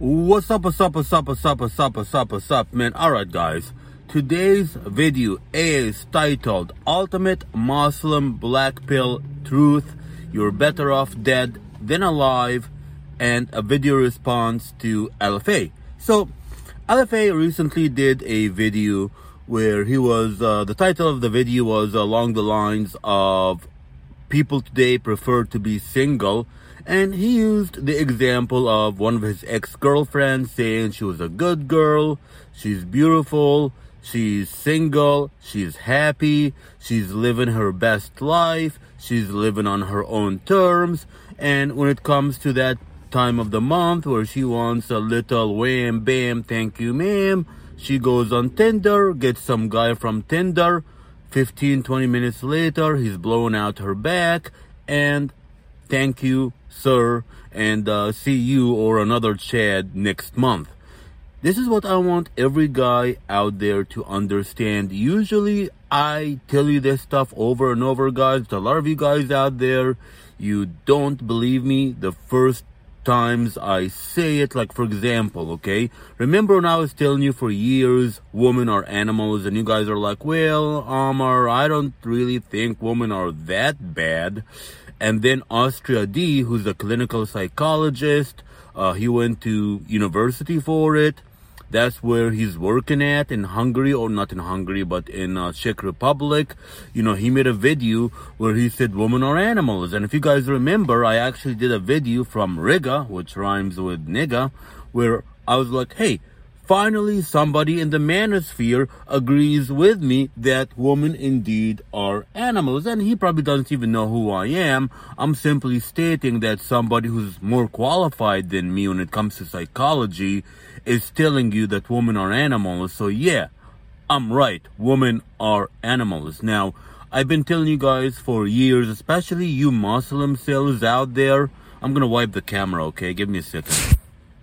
What's up, man? Alright, guys. Today's video is titled Ultimate Muslim Black Pill Truth. You're better off dead than alive, and a video response to LFA. So, LFA recently did a video where he was, the title of the video was along the lines of people today prefer to be single. And he used the example of one of his ex-girlfriends saying she was a good girl, she's beautiful, she's single, she's happy, she's living her best life, she's living on her own terms. And when it comes to that time of the month where she wants a little wham bam thank you ma'am, she goes on Tinder, gets some guy from Tinder. 15-20 minutes later, he's blowing out her back, and thank you, sir, and see you or another Chad next month. This is what I want every guy out there to understand. Usually, I tell you this stuff over and over, guys, but a lot of you guys out there, you don't believe me the first times I say it. Like, for example, okay, remember when I was telling you for years women are animals, and you guys are like, well, Amar, I don't really think women are that bad. And then Austria D, who's a clinical psychologist, he went to university for it. That's where he's working at in Hungary, or not in Hungary, but in Czech Republic. You know, he made a video where he said women are animals. And if you guys remember, I actually did a video from Riga, which rhymes with nigga, where I was like, hey, finally somebody in the manosphere agrees with me that women indeed are animals. And he probably doesn't even know who I am. I'm simply stating that somebody who's more qualified than me when it comes to psychology is telling you that women are animals. So yeah, I'm right. Women are animals. Now, I've been telling you guys for years, especially you Muslim cells out there. I'm gonna wipe the camera, okay? Give me a second.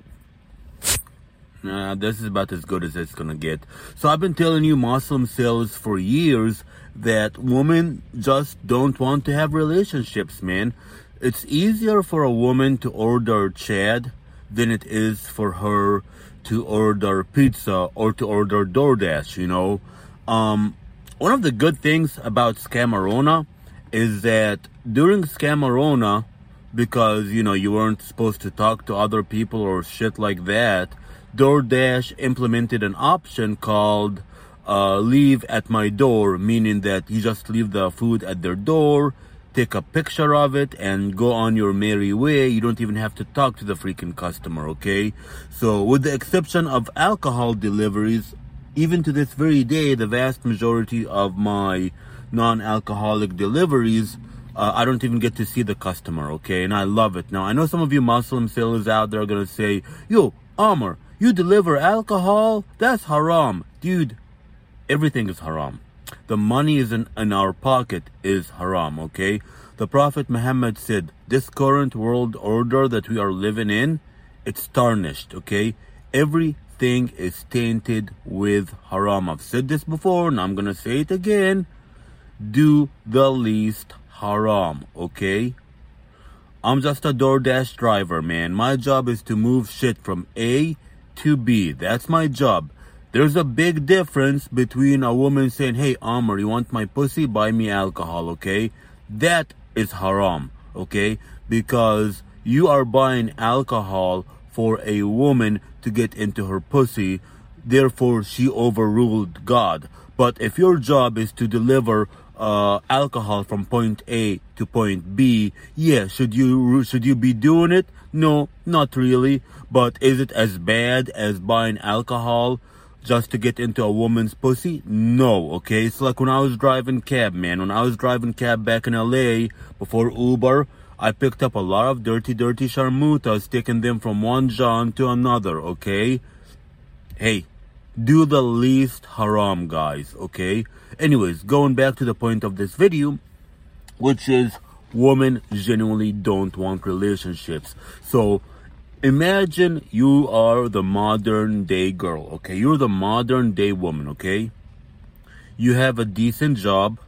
This is about as good as it's gonna get. So I've been telling you Muslim cells for years that women just don't want to have relationships, man. It's easier for a woman to order Chad than it is for her to order pizza or to order DoorDash, you know. One of the good things about Scamarona is that during Scamarona, because, you know, you weren't supposed to talk to other people or shit like that, DoorDash implemented an option called leave at my door, meaning that you just leave the food at their door, take a picture of it, and go on your merry way. You don't even have to talk to the freaking customer, okay? So with the exception of alcohol deliveries, even to this very day, the vast majority of my non-alcoholic deliveries, I don't even get to see the customer, okay? And I love it. Now, I know some of you Muslim sellers out there are going to say, yo, Amr, you deliver alcohol? That's haram. Dude, everything is haram. The money is in our pocket is haram, okay? The Prophet Muhammad said, this current world order that we are living in, it's tarnished, okay? Everything is tainted with haram. I've said this before, and I'm going to say it again. Do the least haram, okay? I'm just a DoorDash driver, man. My job is to move shit from A to B. That's my job. There's a big difference between a woman saying, hey, Amr, you want my pussy? Buy me alcohol, okay? That is haram, okay? Because you are buying alcohol for a woman to get into her pussy. Therefore, she overruled God. But if your job is to deliver alcohol from point A to point B, yeah, should you be doing it? No, not really. But is it as bad as buying alcohol just to get into a woman's pussy? No, okay? It's like when I was driving cab, man. When I was driving cab back in LA before Uber, I picked up a lot of dirty sharmutas, taking them from one John to another, okay? Hey, do the least haram, guys, okay? Anyways, going back to the point of this video, which is women genuinely don't want relationships. So imagine you are the modern day girl, okay? You're the modern day woman, okay? You have a decent job.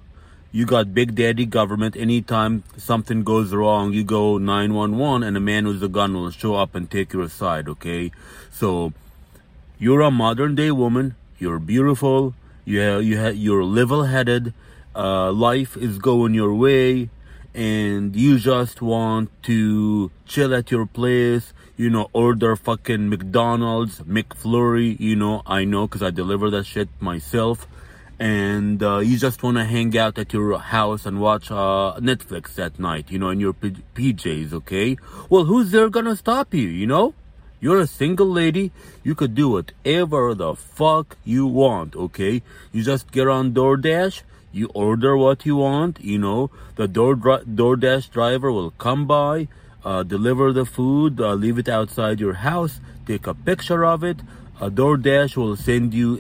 You got Big Daddy government. Anytime something goes wrong, you go 911 and a man with a gun will show up and take your side, okay? So you're a modern day woman. You're beautiful. You're level-headed. Life is going your way, and you just want to chill at your place. Order fucking McDonald's, McFlurry. I know because I deliver that shit myself. And you just want to hang out at your house and watch Netflix at night, in your PJs, okay? Well, who's there gonna stop you, You're a single lady. You could do whatever the fuck you want, okay? You just get on DoorDash. You order what you want, The DoorDash driver will come by, deliver the food, leave it outside your house, take a picture of it. DoorDash will send you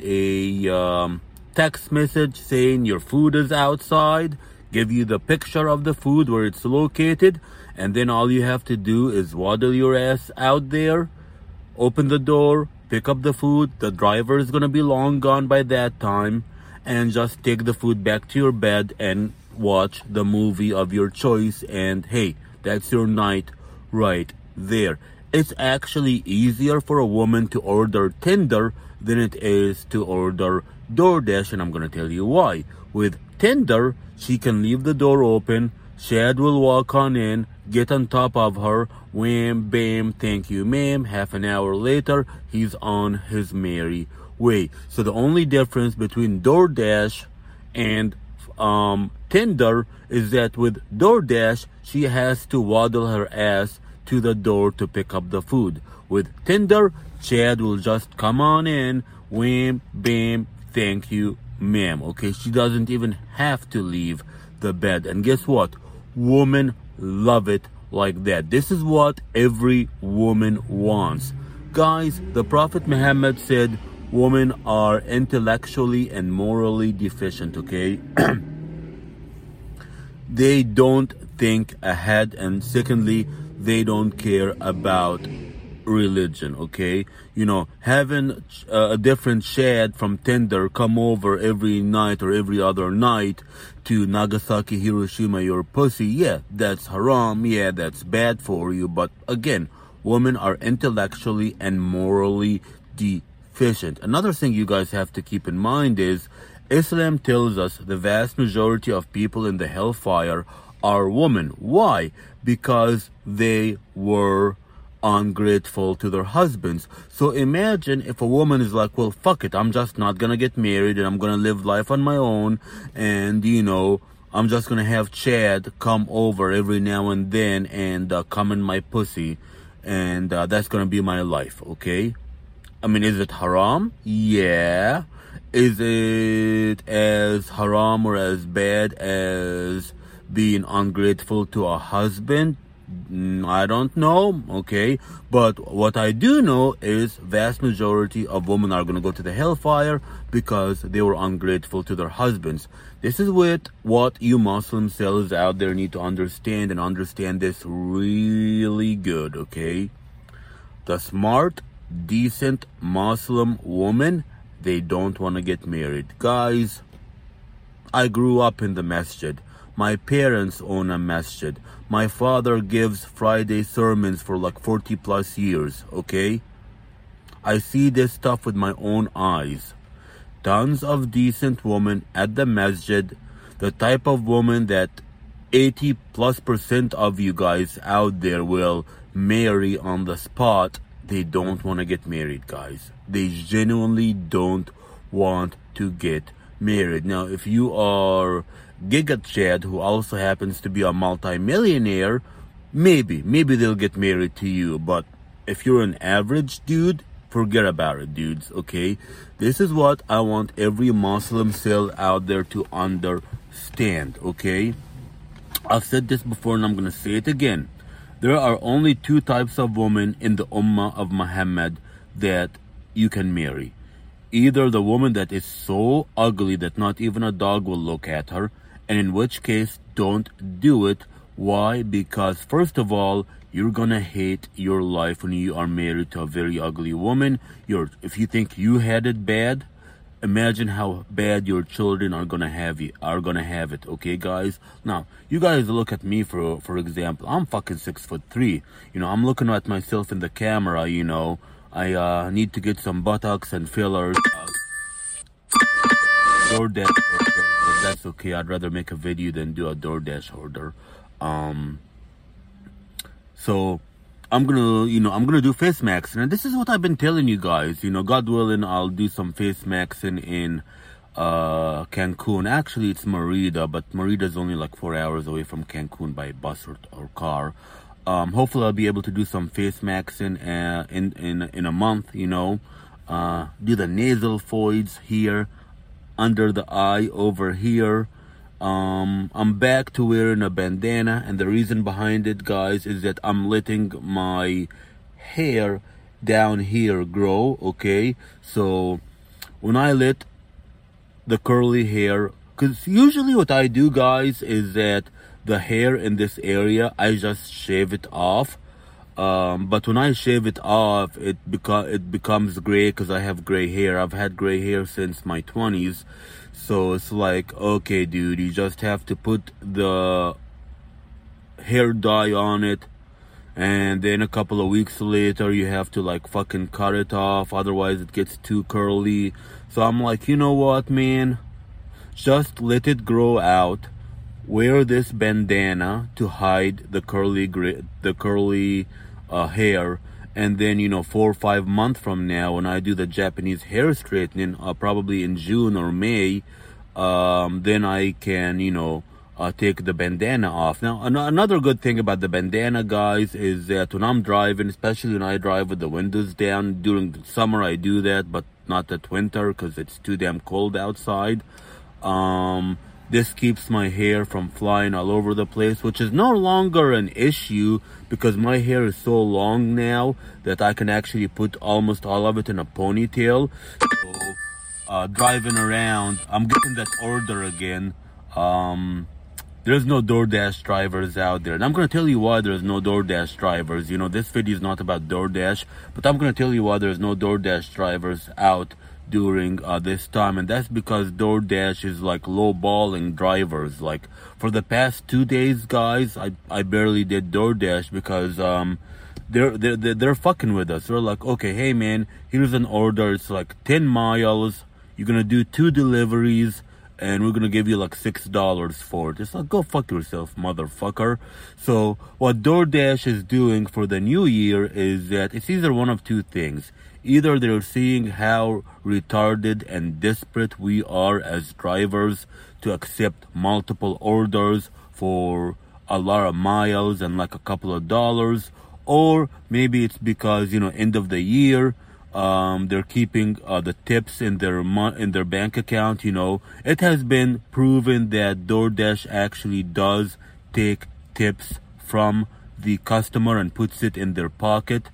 a text message saying your food is outside, give you the picture of the food where it's located, and then all you have to do is waddle your ass out there, open the door, pick up the food. The driver is going to be long gone by that time, and just take the food back to your bed and watch the movie of your choice. And hey, that's your night right there. It's actually easier for a woman to order Tinder than it is to order DoorDash, and I'm going to tell you why. With Tinder, she can leave the door open. Chad will walk on in, get on top of her, wham, bam, thank you, ma'am. Half an hour later, he's on his merry way. So the only difference between DoorDash and Tinder is that with DoorDash, she has to waddle her ass to the door to pick up the food. With Tinder, Chad will just come on in, wham, bam, thank you, ma'am. Okay, she doesn't even have to leave the bed. And guess what? Women love it like that. This is what every woman wants. Guys, the Prophet Muhammad said women are intellectually and morally deficient, okay? They don't think ahead, and secondly, they don't care about religion, okay? Having a different Chad from Tinder come over every night or every other night to Nagasaki, Hiroshima, your pussy, yeah, that's haram, yeah, that's bad for you. But again, women are intellectually and morally deficient. Another thing you guys have to keep in mind is Islam tells us the vast majority of people in the hellfire are women. Why? Because they were ungrateful to their husbands. So imagine if a woman is like, well, fuck it, I'm just not gonna get married and I'm gonna live life on my own, and I'm just gonna have Chad come over every now and then and come in my pussy, and that's gonna be my life, okay? I mean, is it haram? Yeah. Is it as haram or as bad as being ungrateful to a husband? I don't know, okay? But what I do know is vast majority of women are going to go to the hellfire because they were ungrateful to their husbands. This is what you Muslim cells out there need to understand, and understand this really good, okay? The smart, decent Muslim woman, they don't want to get married. Guys, I grew up in the masjid. My parents own a masjid. My father gives Friday sermons for like 40 plus years, okay? I see this stuff with my own eyes. Tons of decent women at the masjid, the type of woman that 80+% of you guys out there will marry on the spot. They don't want to get married, guys. They genuinely don't want to get married. Now, if you are Giga Chad, who also happens to be a multi-millionaire, maybe they'll get married to you. But if you're an average dude, forget about it, dudes, okay? This is what I want every Muslim cell out there to understand, okay? I've said this before and I'm going to say it again. There are only two types of women in the Ummah of Muhammad that you can marry. Either the woman that is so ugly that not even a dog will look at her, and in which case, don't do it. Why? Because first of all, you're gonna hate your life when you are married to a very ugly woman. If you think you had it bad, imagine how bad your children are gonna have it, okay, guys? Now, you guys look at me, for example. I'm fucking 6'3". I'm looking at myself in the camera. I need to get some buttocks and fillers. DoorDash order, but that's okay. I'd rather make a video than do a DoorDash order. So I'm gonna do face maxing, and this is what I've been telling you guys. God willing, I'll do some face maxing in Cancun. Actually, it's Merida, but Merida is only like 4 hours away from Cancun by bus or car. Hopefully, I'll be able to do some face maxing in a month. Do the nasal voids here, under the eye, over here. I'm back to wearing a bandana, and the reason behind it, guys, is that I'm letting my hair down here grow, okay? So when I let the curly hair, because usually what I do, guys, is that the hair in this area, I just shave it off. But when I shave it off, it becomes gray because I have gray hair. I've had gray hair since my 20s. So it's like, okay, dude, you just have to put the hair dye on it, and then a couple of weeks later you have to like fucking cut it off, otherwise it gets too curly. So I'm like, you know what, man, just let it grow out. Wear this bandana to hide the curly hair, and then 4 or 5 months from now, when I do the Japanese hair straightening, probably in June or May, then I can take the bandana off. Now, another good thing about the bandana, guys, is that when I'm driving, especially when I drive with the windows down, during the summer I do that, but not at winter because it's too damn cold outside. This keeps my hair from flying all over the place, which is no longer an issue because my hair is so long now that I can actually put almost all of it in a ponytail. So, driving around, I'm getting that order again. There's no DoorDash drivers out there. And I'm going to tell you why there's no DoorDash drivers. This video is not about DoorDash, but I'm going to tell you why there's no DoorDash drivers out during this time, and that's because DoorDash is like lowballing drivers. Like for the past 2 days, guys, I barely did DoorDash because they're fucking with us. They're like, okay, hey man, here's an order. It's like 10 miles. You're gonna do 2 deliveries, and we're gonna give you like $6 for it. It's like, go fuck yourself, motherfucker. So what DoorDash is doing for the new year is that it's either one of two things. Either they're seeing how retarded and desperate we are as drivers to accept multiple orders for a lot of miles and like a couple of dollars, or maybe it's because end of the year, they're keeping the tips in their bank account. It has been proven that DoorDash actually does take tips from the customer and puts it in their pocket,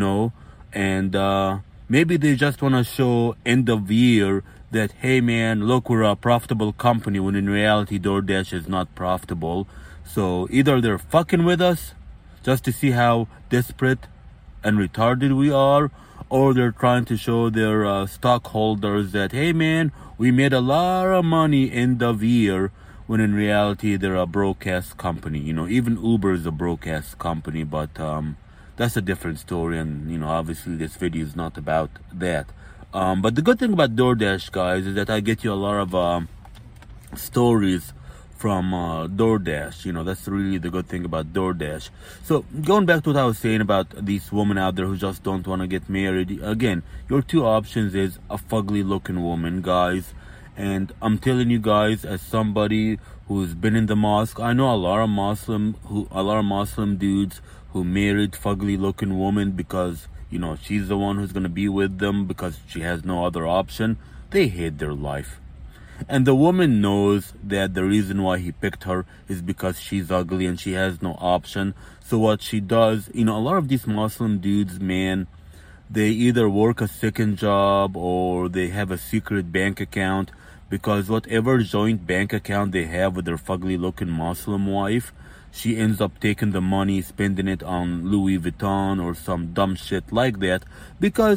and maybe they just want to show end of year that, hey man, look, we're a profitable company, when in reality DoorDash is not profitable. So either they're fucking with us just to see how desperate and retarded we are, or they're trying to show their stockholders that, hey man, we made a lot of money end of year, when in reality they're a broke-ass company. Even Uber is a broke-ass company, but that's a different story, and obviously this video is not about that. But the good thing about DoorDash, guys, is that I get you a lot of stories from DoorDash. That's really the good thing about DoorDash. So going back to what I was saying about these women out there who just don't want to get married. Again, your two options is a fugly looking woman, guys. And I'm telling you guys, as somebody who's been in the mosque, I know a lot of Muslim dudes who married fugly looking women because she's the one who's going to be with them because she has no other option. They hate their life. And the woman knows that the reason why he picked her is because she's ugly and she has no option. So what she does, a lot of these Muslim dudes, man, they either work a second job or they have a secret bank account, because whatever joint bank account they have with their fugly looking Muslim wife, she ends up taking the money, spending it on Louis Vuitton or some dumb shit like that, because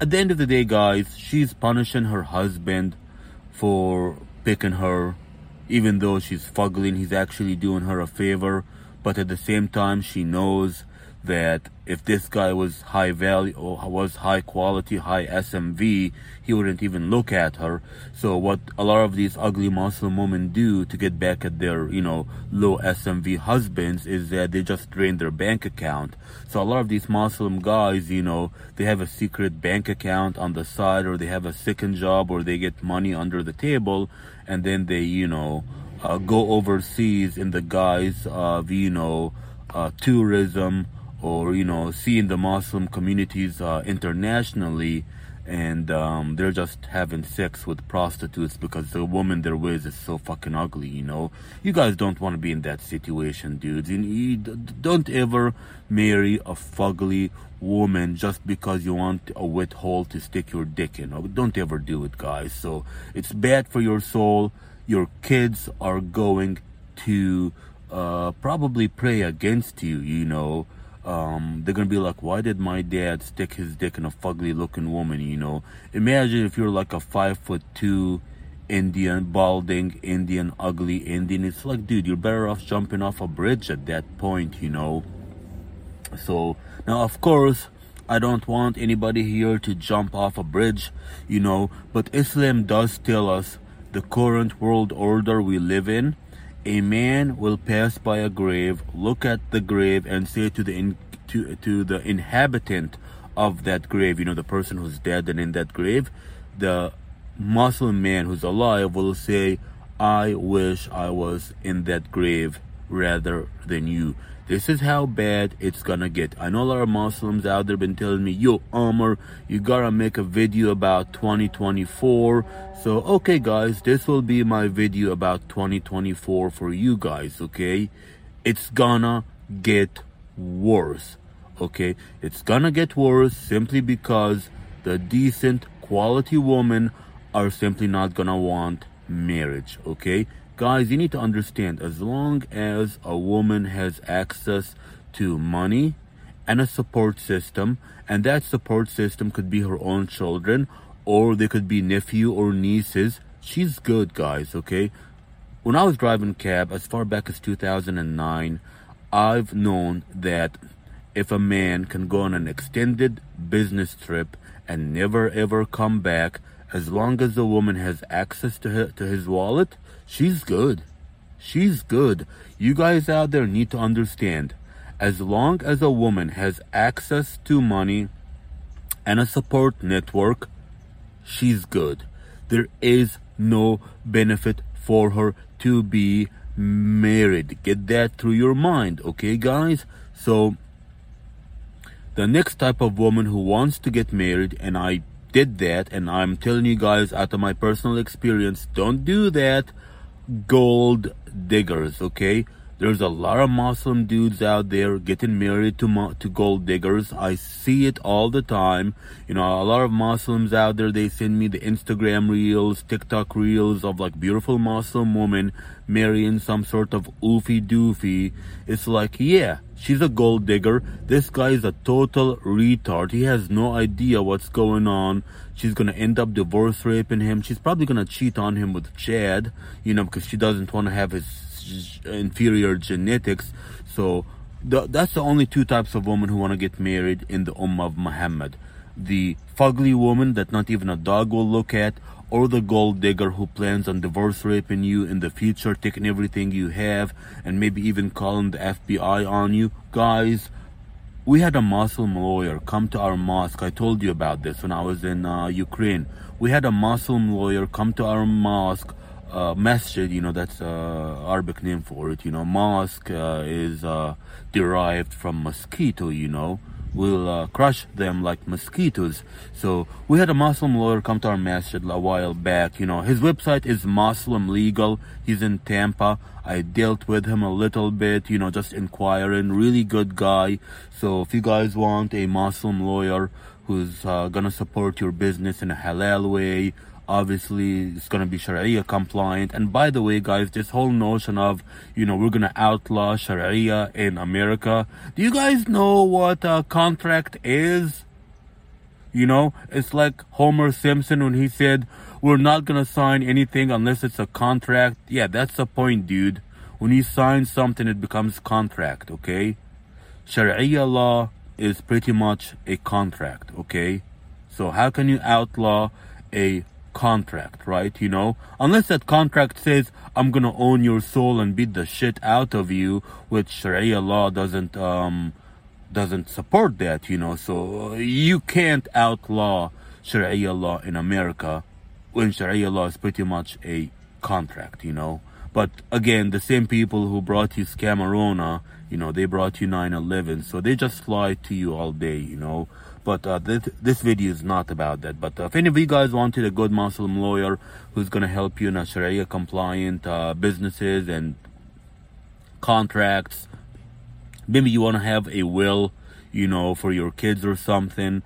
at the end of the day, guys, she's punishing her husband for picking her, even though she's fugly and he's actually doing her a favor. But at the same time, she knows that if this guy was high value or was high quality, high SMV, he wouldn't even look at her. So what a lot of these ugly Muslim women do to get back at their, low SMV husbands is that they just drain their bank account. So a lot of these Muslim guys, they have a secret bank account on the side, or they have a second job, or they get money under the table, and then they, go overseas in the guise of, tourism, or seeing the Muslim communities internationally, and they're just having sex with prostitutes because the woman they're with is so fucking ugly. You guys don't want to be in that situation, dudes. You don't ever marry a fugly woman just because you want a wet hole to stick your dick in. Don't ever do it, guys. So it's bad for your soul. Your kids are going to probably pray against you. They're gonna be like, why did my dad stick his dick in a fugly looking woman? Imagine if you're like a 5'2" Indian, balding Indian, ugly Indian. It's like, dude, you're better off jumping off a bridge at that point. So now, of course, I don't want anybody here to jump off a bridge, but Islam does tell us the current world order we live in. A man will pass by a grave, look at the grave, and say to the inhabitant of that grave, the person who's dead and in that grave, the Muslim man who's alive will say, I wish I was in that grave rather than you. This is how bad it's gonna get. I know a lot of Muslims out there been telling me, yo, Omar, you gotta make a video about 2024. So, okay, guys, this will be my video about 2024 for you guys, okay? It's gonna get worse, okay? It's gonna get worse simply because the decent, quality women are simply not gonna want marriage, okay? Guys, you need to understand, as long as a woman has access to money and a support system, and that support system could be her own children, or they could be nephew or nieces, she's good, guys, okay? When I was driving cab as far back as 2009, I've known that if a man can go on an extended business trip and never ever come back, as long as the woman has access to his wallet, she's good. She's good. You guys out there need to understand, as long as a woman has access to money and a support network, she's good. There is no benefit for her to be married. Get that through your mind, okay, guys? So the next type of woman who wants to get married, and I did that, and I'm telling you guys out of my personal experience, don't do that. Gold diggers, okay? There's a lot of Muslim dudes out there getting married to gold diggers. I see it all the time. A lot of Muslims out there, they send me the Instagram reels, TikTok reels of like beautiful Muslim women marrying some sort of oofy doofy. It's like, yeah, she's a gold digger. This guy is a total retard. He has no idea what's going on. She's gonna end up divorce raping him. She's probably gonna cheat on him with Chad, because she doesn't want to have his inferior genetics. So that's the only two types of women who want to get married in the Ummah of Muhammad: the fugly woman that not even a dog will look at, or the gold digger who plans on divorce raping you in the future, taking everything you have, and maybe even calling the FBI on you. Guys, we had a Muslim lawyer come to our mosque. I told you about this when I was in Ukraine. We had a Muslim lawyer come to our mosque, masjid, that's Arabic name for it. Mosque is derived from mosquito, We'll crush them like mosquitoes. So we had a Muslim lawyer come to our masjid a while back. His website is Muslim Legal. He's in Tampa. I dealt with him a little bit, just inquiring. Really good guy. So if you guys want a Muslim lawyer who's gonna support your business in a halal way, obviously it's going to be Sharia compliant. And by the way, guys, this whole notion of, we're going to outlaw Sharia in America. Do you guys know what a contract is? You know, it's like Homer Simpson when he said, we're not gonna sign anything unless it's a contract. Yeah, that's the point, dude. When you sign something, it becomes contract, okay? Sharia law is pretty much a contract, okay? So how can you outlaw a contract, right? You know, unless that contract says, I'm gonna own your soul and beat the shit out of you, which Sharia law doesn't support that, you know. So you can't outlaw Sharia law in America when Sharia law is pretty much a contract, you know. But again, the same people who brought you Scamarona, you know, they brought you 9/11, so they just lie to you all day, you know. But this video is not about that. But if any of you guys wanted a good Muslim lawyer who's gonna help you in a Sharia compliant businesses and contracts, maybe you want to have a will, you know, for your kids or something.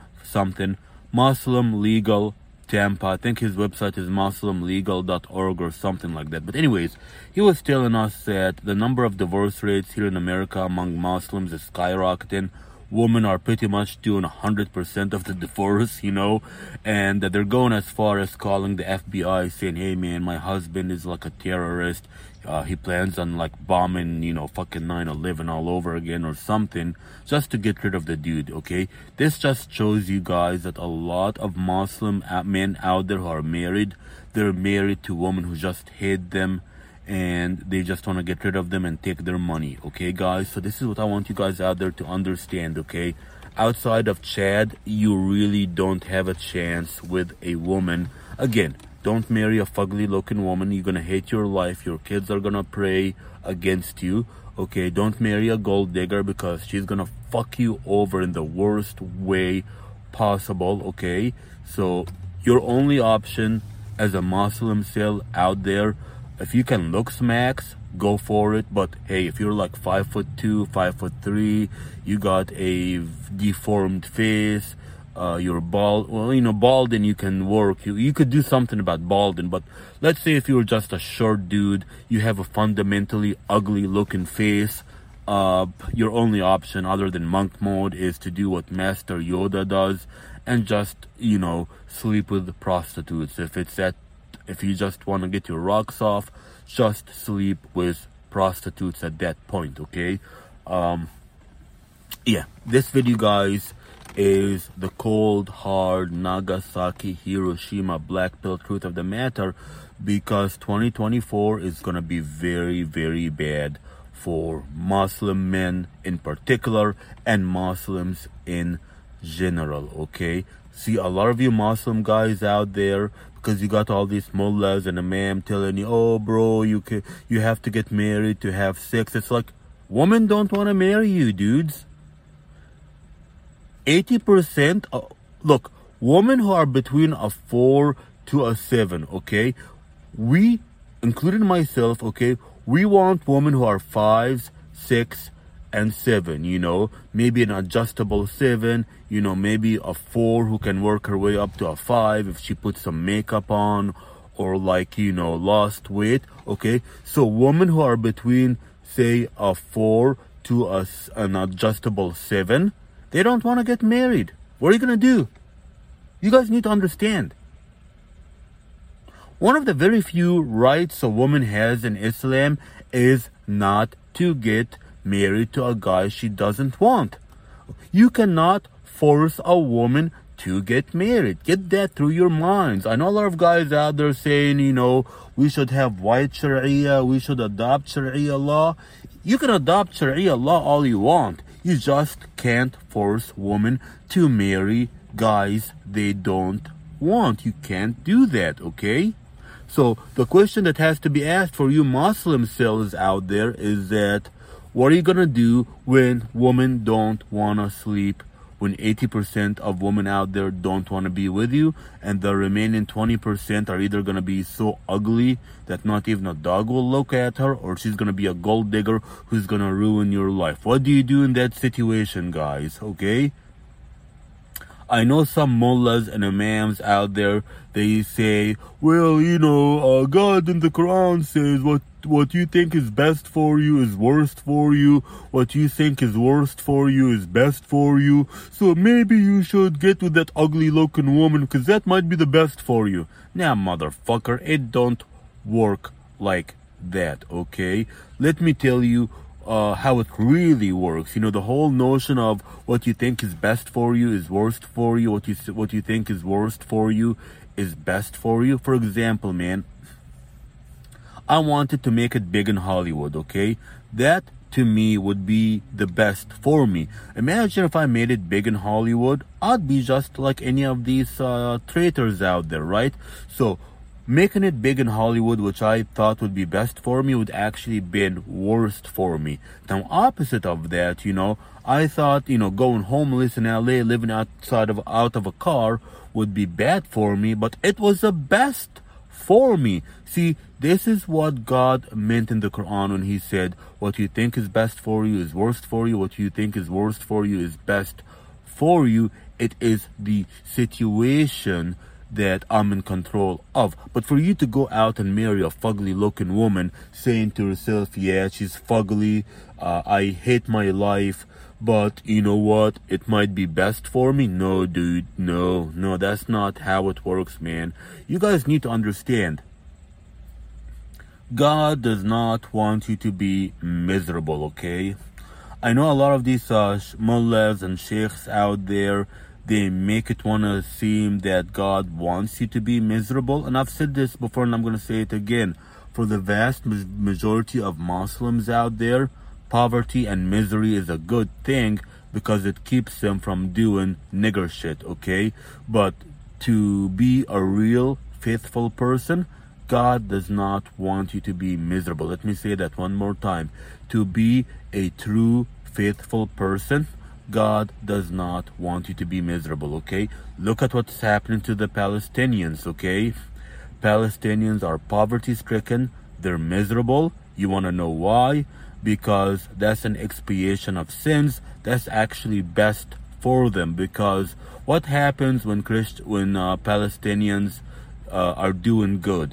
Muslim Legal Tampa, I think his website is muslimlegal.org or something like that. But anyways, he was telling us that the number of divorce rates here in America among Muslims is skyrocketing. Women are pretty much doing 100% of the divorce, you know, and they're going as far as calling the FBI saying, hey man, my husband is like a terrorist. He plans on like bombing, you know, fucking 9/11 all over again or something, just to get rid of the dude, okay? This just shows you guys that a lot of Muslim men out there who are married, they're married to women who just hate them and they just want to get rid of them and take their money, okay guys? So this is what I want you guys out there to understand, okay? Outside of Chad, you really don't have a chance with a woman. Again, don't marry a fugly looking woman. You're gonna hate your life. Your kids are gonna pray against you, okay? Don't marry a gold digger because she's gonna fuck you over in the worst way possible, okay? So your only option as a Muslim still out there, if you can look smacks, go for it. But hey, if you're like 5'2", 5'3", you got a deformed face, you're bald. Well, you know, balding you can work. You could do something about balding. But let's say if you're just a short dude, you have a fundamentally ugly looking face. Your only option other than monk mode is to do what Master Yoda does and just, you know, sleep with prostitutes. If you just want to get your rocks off, just sleep with prostitutes at that point, okay? Yeah, this video, guys, is the cold, hard Nagasaki, Hiroshima, black pill truth of the matter, because 2024 is going to be very, very bad for Muslim men in particular and Muslims in general, okay? See, a lot of you Muslim guys out there, because you got all these mullahs and imam telling you, oh bro, you have to get married to have sex. It's like, women don't want to marry you, dudes. 80%, look, women who are between a 4 to a 7, okay? We, including myself, okay, we want women who are 5s, 6, and 7, you know, maybe an adjustable 7, you know, maybe a 4 who can work her way up to a 5 if she puts some makeup on, or like, you know, lost weight, okay? So women who are between, say, a 4 to an adjustable 7, they don't want to get married. What are you going to do? You guys need to understand. One of the very few rights a woman has in Islam is not to get married to a guy she doesn't want. You cannot force a woman to get married. Get that through your minds. I know a lot of guys out there saying, you know, we should have white Sharia, we should adopt Sharia law. You can adopt Sharia law all you want. You just can't force women to marry guys they don't want. You can't do that, okay? So the question that has to be asked for you Muslim cells out there is that, what are you going to do when women don't want to sleep, when 80% of women out there don't want to be with you, and the remaining 20% are either going to be so ugly that not even a dog will look at her, or she's going to be a gold digger who's going to ruin your life? What do you do in that situation, guys, okay? I know some mullahs and imams out there, they say, well, you know, God in the Quran says what you think is best for you is worst for you. What you think is worst for you is best for you. So maybe you should get with that ugly looking woman because that might be the best for you. Now, motherfucker, it don't work like that, okay? Let me tell you how it really works. You know, the whole notion of what you think is best for you is worst for you. What you think is worst for you is best for you. For example, man, I wanted to make it big in Hollywood, okay? That to me would be the best for me. Imagine if I made it big in Hollywood, I'd be just like any of these traitors out there, right? So making it big in Hollywood, which I thought would be best for me, would actually been worst for me. Now, opposite of that, you know, I thought, you know, going homeless in LA, living out of a car would be bad for me, but it was the best for me. See, this is what God meant in the Quran when he said, what you think is best for you is worst for you. What you think is worst for you is best for you. It is the situation that I'm in control of. But for you to go out and marry a fugly looking woman, saying to yourself, yeah, she's fugly, I hate my life, but you know what, it might be best for me. No, dude, no, that's not how it works, man. You guys need to understand, God does not want you to be miserable, okay? I know a lot of these mullahs and sheikhs out there, they make it want to seem that God wants you to be miserable. And I've said this before and I'm going to say it again. For the vast majority of Muslims out there, poverty and misery is a good thing because it keeps them from doing nigger shit, okay? But to be a real faithful person, God does not want you to be miserable. Let me say that one more time. To be a true faithful person, God does not want you to be miserable, okay? Look at what's happening to the Palestinians, okay? Palestinians are poverty-stricken. They're miserable. You want to know why? Because that's an expiation of sins. That's actually best for them. Because what happens when Palestinians are doing good?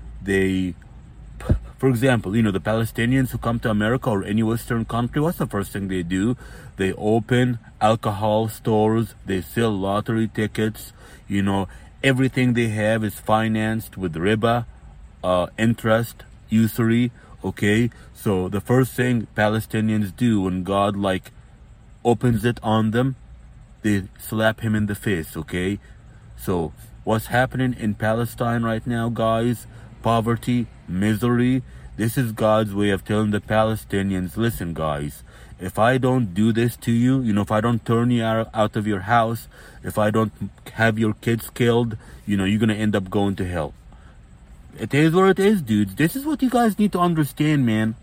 For example, you know, the Palestinians who come to America or any Western country, what's the first thing they do? They open alcohol stores, they sell lottery tickets, you know, everything they have is financed with riba, interest, usury, okay? So the first thing Palestinians do when God, like, opens it on them, they slap him in the face, okay? So what's happening in Palestine right now, guys? Poverty, misery. This is God's way of telling the Palestinians, listen guys, if I don't do this to you, you know, if I don't turn you out of your house, if I don't have your kids killed, you know, you're going to end up going to hell. It is what it is, dudes. This is what you guys need to understand, man.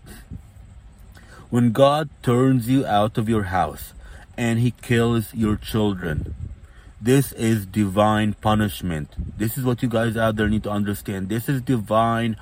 When God turns you out of your house and he kills your children, this is divine punishment. This is what you guys out there need to understand. This is divine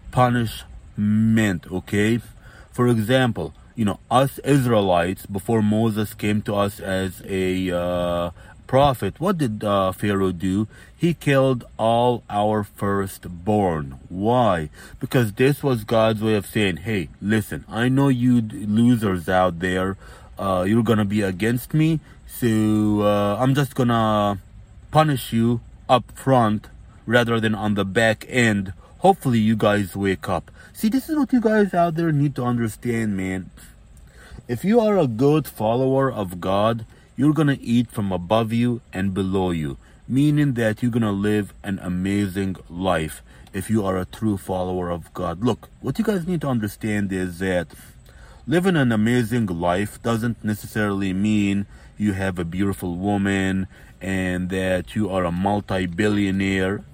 punishment, okay? For example, you know, us Israelites, before Moses came to us as a prophet, what did Pharaoh do? He killed all our firstborn. Why? Because this was God's way of saying, hey, listen, I know you losers out there, you're gonna be against me, so I'm just gonna punish you up front rather than on the back end. Hopefully you guys wake up. See, this is what you guys out there need to understand, man. If you are a good follower of God, you're gonna eat from above you and below you, meaning that you're gonna live an amazing life if you are a true follower of God. Look, what you guys need to understand is that living an amazing life doesn't necessarily mean you have a beautiful woman and that you are a multi-billionaire.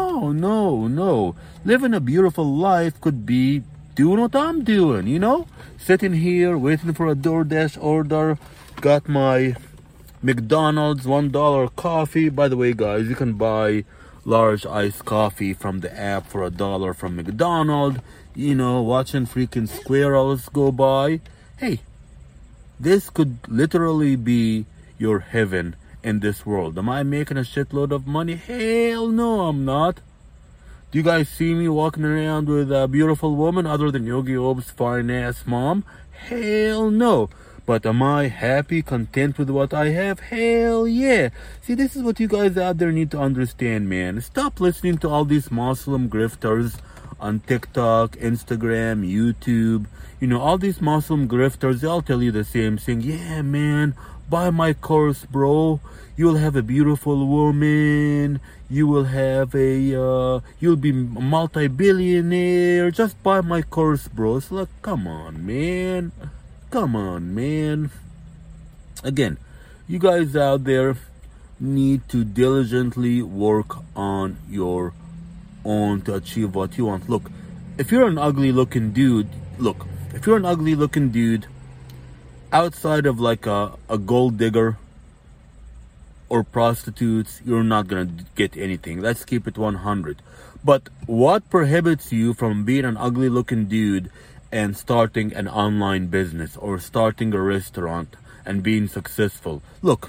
No. Living a beautiful life could be doing what I'm doing, you know? Sitting here, waiting for a DoorDash order. Got my McDonald's $1 coffee. By the way, guys, you can buy large iced coffee from the app for $1 from McDonald's. You know, watching freaking squirrels go by. Hey, this could literally be your heaven in this world. Am I making a shitload of money? Hell no, I'm not. Do you guys see me walking around with a beautiful woman other than Yogi O's fine ass mom? Hell no. But am I happy, content with what I have? Hell yeah. See, this is what you guys out there need to understand, man. Stop listening to all these Muslim grifters on TikTok, Instagram, YouTube. You know, all these Muslim grifters, they all tell you the same thing. Yeah, man, buy my course, bro. You'll have a beautiful woman. You will have you'll be a multi-billionaire. Just buy my course, bro. It's like, come on, man. Come on, man. Again, you guys out there need to diligently work on your own to achieve what you want. Look, if you're an ugly looking dude, outside of like a gold digger or prostitutes, you're not gonna get anything. Let's keep it 100. But what prohibits you from being an ugly looking dude and starting an online business or starting a restaurant and being successful? Look,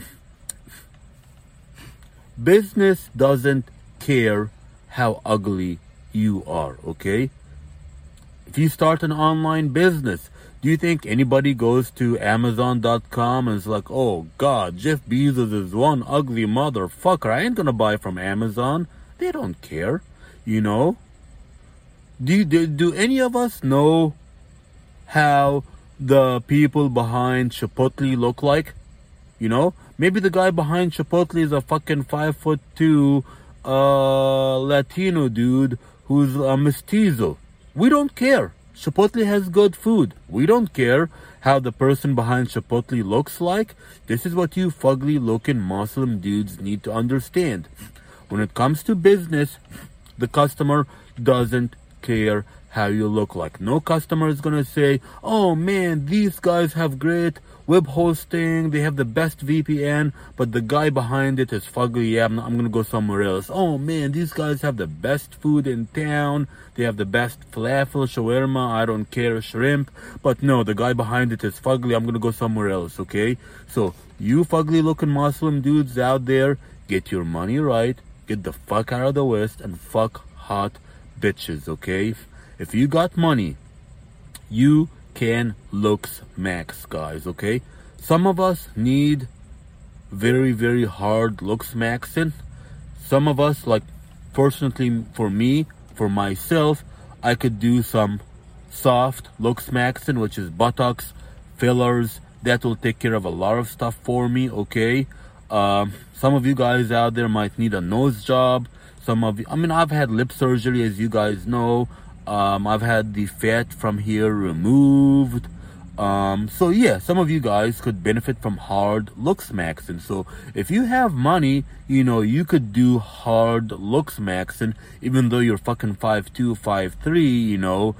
business doesn't care how ugly you are, okay? If you start an online business, do you think anybody goes to Amazon.com and is like, oh God, Jeff Bezos is one ugly motherfucker, I ain't gonna buy from Amazon? They don't care, you know? Do any of us know how the people behind Chipotle look like? You know, maybe the guy behind Chipotle is a fucking 5'2" Latino dude who's a mestizo. We don't care. Chipotle has good food. We don't care how the person behind Chipotle looks like. This is what you fugly looking Muslim dudes need to understand. When it comes to business, the customer doesn't care how you look like. No customer is gonna say, oh man, these guys have great web hosting, they have the best VPN, but the guy behind it is fugly. Yeah, I'm gonna go somewhere else. Oh man, these guys have the best food in town, they have the best falafel, shawarma, I don't care, shrimp, but no, the guy behind it is fugly, I'm gonna go somewhere else, okay? So, you fugly looking Muslim dudes out there, get your money right, get the fuck out of the West, and fuck hot bitches, okay? If you got money, you can looks max, guys, okay? Some of us need very, very hard looks maxing. Some of us, like, fortunately for me, for myself, I could do some soft looks maxing, which is buttocks, fillers. That will take care of a lot of stuff for me, okay? Some of you guys out there might need a nose job. Some of you, I mean, I've had lip surgery, as you guys know. I've had the fat from here removed. So yeah, some of you guys could benefit from hard looks maxing. So if you have money, you know, you could do hard looks maxing, even though you're fucking 5'2", 5'3", you know,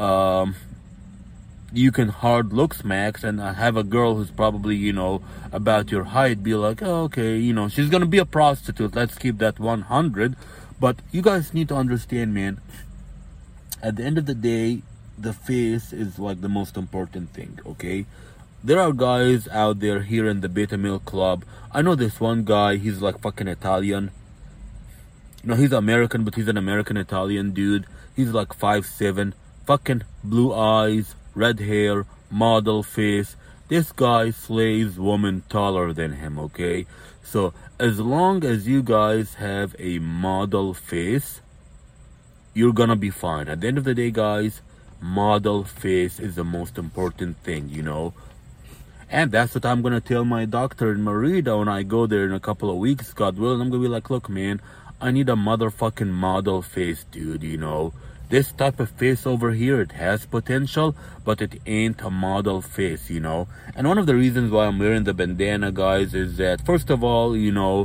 you can hard looks max and have a girl who's probably, you know, about your height be like, oh, okay, you know, she's gonna be a prostitute. Let's keep that 100. But you guys need to understand, man, at the end of the day, the face is like the most important thing, okay? There are guys out there here in the Beta Male Club. I know this one guy, he's like fucking Italian. You know, he's American, but he's an American-Italian dude. He's like 5'7", fucking blue eyes, red hair, model face. This guy slays women taller than him, okay? So, as long as you guys have a model face, you're gonna be fine. At the end of the day, guys, model face is the most important thing, you know? And that's what I'm gonna tell my doctor in Merida when I go there in a couple of weeks, God willing. I'm gonna be like, look, man, I need a motherfucking model face, dude, you know? This type of face over here, it has potential, but it ain't a model face, you know? And one of the reasons why I'm wearing the bandana, guys, is that, first of all, you know,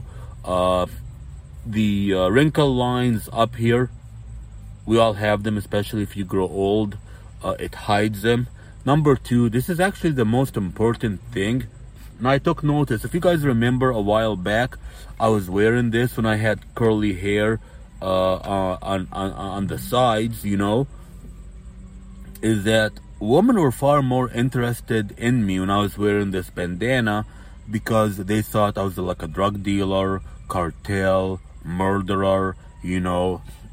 the wrinkle lines up here, we all have them, especially if you grow old. It hides them. Number two, this is actually the most important thing. And I took notice. If you guys remember a while back, I was wearing this when I had curly hair on the sides, you know. Is that women were far more interested in me when I was wearing this bandana because they thought I was like a drug dealer, cartel, murderer, you know.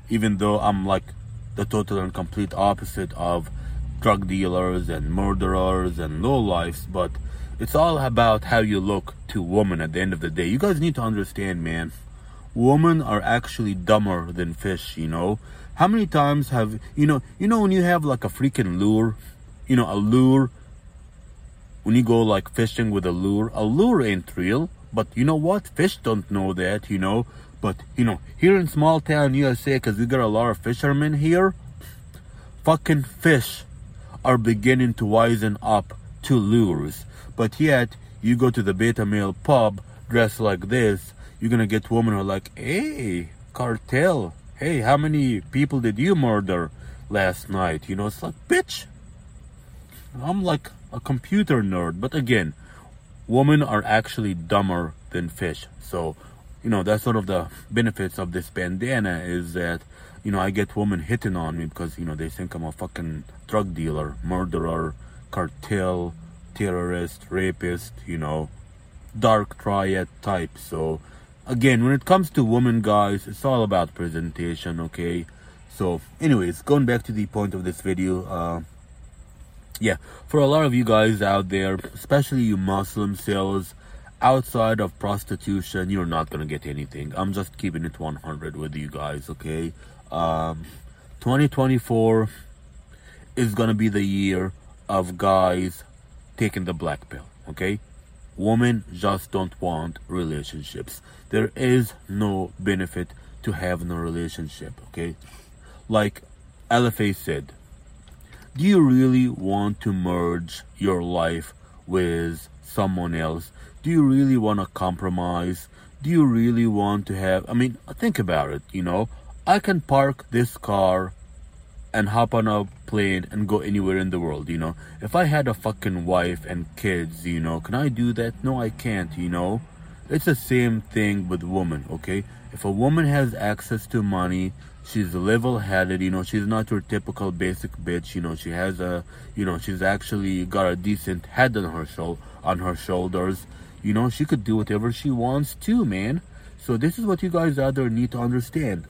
even though I'm like the total and complete opposite of drug dealers and murderers and lowlifes, but it's all about how you look to women at the end of the day. You guys need to understand, man. Women are actually dumber than fish, you know? How many times have, you know when you have like a freaking lure, a lure, when you go like fishing with a lure ain't real, but you know what? Fish don't know that, but here in small town USA, because we got a lot of fishermen here, fucking fish are beginning to wisen up to lures. But yet, you go to the beta male pub dressed like this, you're gonna get women who are like, hey, cartel, hey, how many people did you murder last night? It's like, bitch, I'm like a computer nerd. But again, women are actually dumber than fish. So, that's one of the benefits of this bandana is that, I get women hitting on me because, they think I'm a fucking drug dealer, murderer, cartel, terrorist, rapist, dark triad type. So, again, when it comes to women, guys, it's all about presentation, okay? So, anyways, going back to the point of this video, yeah, for a lot of you guys out there, especially you Muslim sales, outside of prostitution, you're not gonna get anything. I'm just keeping it 100 with you guys, okay? 2024 is gonna be the year of guys taking the black pill, okay? Women just don't want relationships. There is no benefit to having a relationship, okay? Like LFA said, do you really want to merge your life with someone else? Do you really want to compromise? Do you really want to have, think about it, I can park this car and hop on a plane and go anywhere in the world, If I had a fucking wife and kids, can I do that? No, I can't, It's the same thing with women, okay? If a woman has access to money, she's level-headed, she's not your typical basic bitch, she has she's actually got a decent head on her shoulders, she could do whatever she wants to, man. So this is what you guys out there need to understand.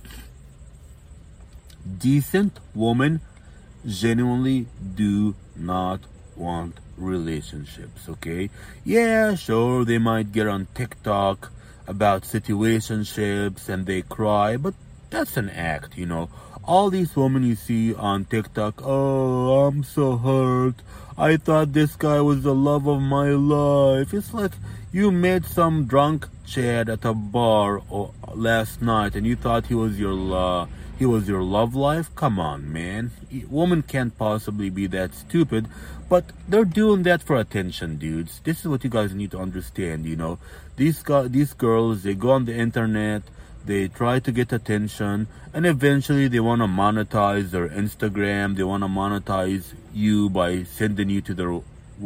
Decent women genuinely do not want relationships, okay? Yeah, sure, they might get on TikTok about situationships and they cry, but that's an act, All these women you see on TikTok, oh, I'm so hurt. I thought this guy was the love of my life. It's like you met some drunk Chad at a bar last night and you thought he was your love life. Come on, man. Women can't possibly be that stupid, but they're doing that for attention, dudes. This is what you guys need to understand, These girls, they go on the internet, they try to get attention, and eventually they want to monetize their Instagram. They want to monetize you by sending you to their